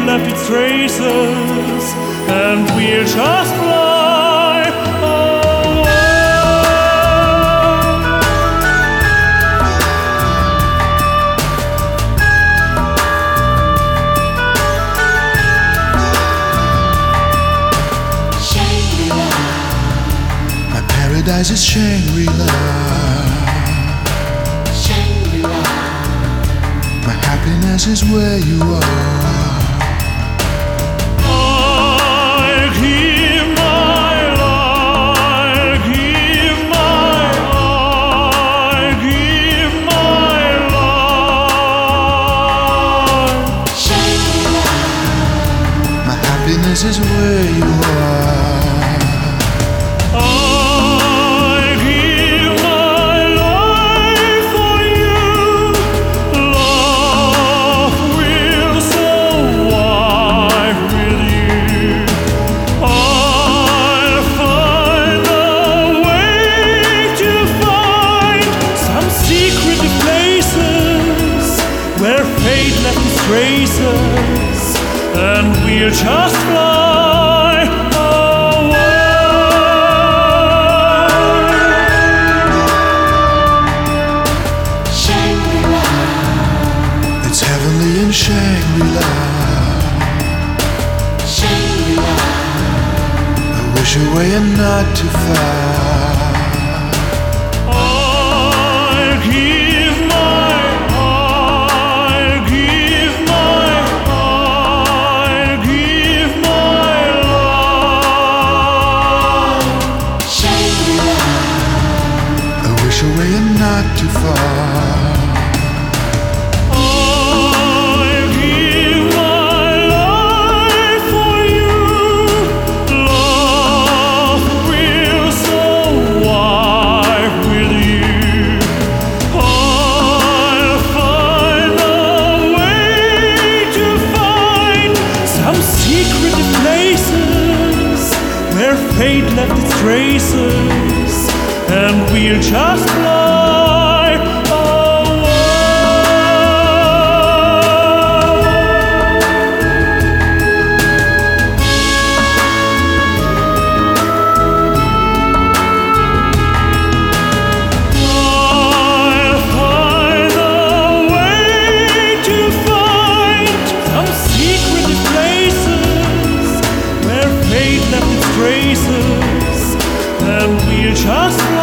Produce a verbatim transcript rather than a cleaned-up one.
left its traces, and we'll just fly away. Shangri-La. My paradise is Shangri-La. Shangri-La. My happiness is where you are. I'll give my life, give my life, give my life. Shangri-La. My happiness is where you are. I give my life for you. Love will so wide with you. I'll find a way to find some secret places where fate left its traces, and we'll just fly away. Shangri-La. It's heavenly in Shangri-La. Shangri-La. I wish away and not too far. I'll give my, I'll give my, I'll give my life. Shangri-La. I wish away and not too far. I'll give my life for you. Love will so wide with you. I'll find a way to find some secret places where fate left its traces, and we'll just fly away. I'll find a way to find some secret places where fate left its traces, and we'll just fly